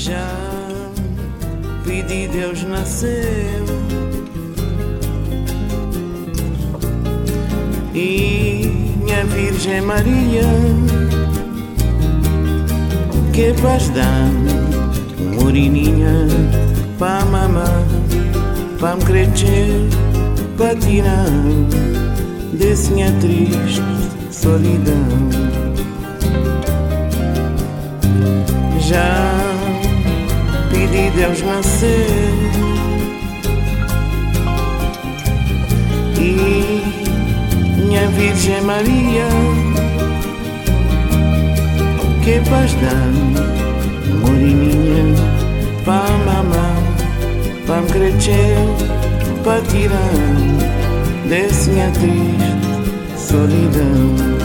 Já pedi, Deus nasceu e minha Virgem Maria, que paz dá morininha pra mamar, pra me crescer, pra tirar desse minha triste solidão. Já pedi, Deus nascer e minha Virgem Maria, que paz dá morininha pra mamar, pra me crescer, pra tirar desse minha triste solidão.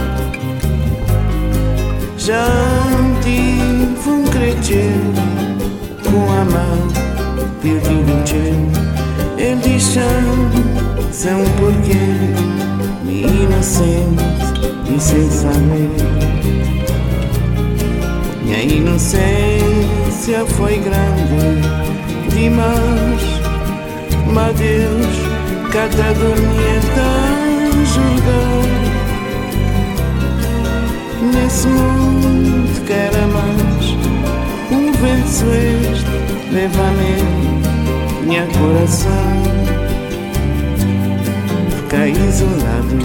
Já tive um crescer com a mão perdido um tchau. Ele diz sem um porquê, me inocente e sem saber. Minha inocência foi grande demais, mas Deus cada dormia a julgar. Nesse mundo que era mais um vento sueste, leva-me minha coração, fiquei isolado.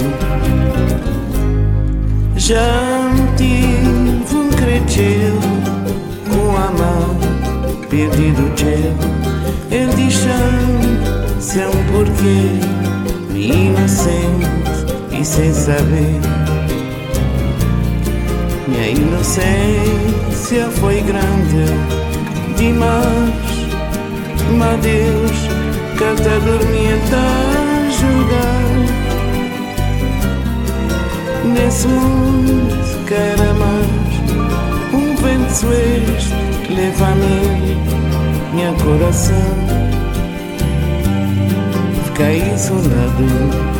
Já me tive um crescer com a mão perdido tchau. Ele diz sem um porquê, inocente e sem saber. Minha inocência foi grande demais, mas Deus cada dormia a julgar. Nesse mundo que era mais um vento sueste, leva-me minha coração, fiquei isolado.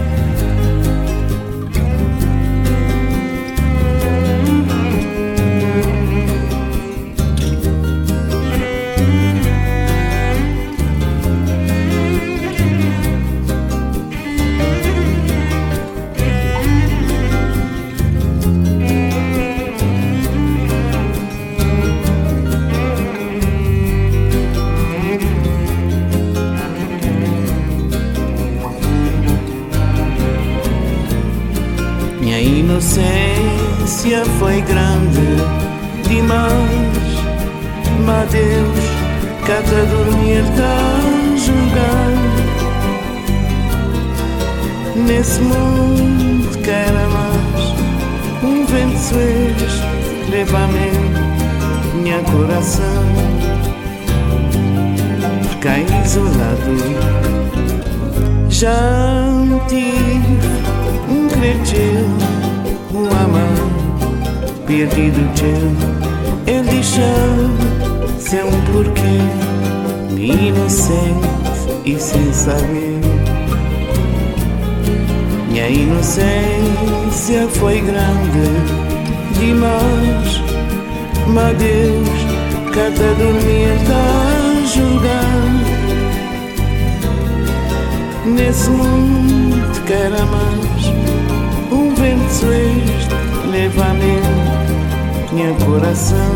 Minha inocência foi grande demais, mas Deus cada dormir a julgar. Nesse mundo que era mais um vento sueste, leva-me minha coração, fiquei isolado. Já tive um crescer, um amor perdido tchau. Ele diz sem um porquê, inocente e sem saber. Minha inocência foi grande demais, mas Deus cada dormia a julgar. Nesse mundo que era mais um vento sueste, leva-me minha coração,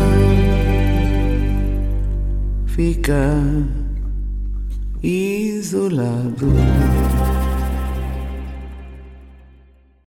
fica isolado.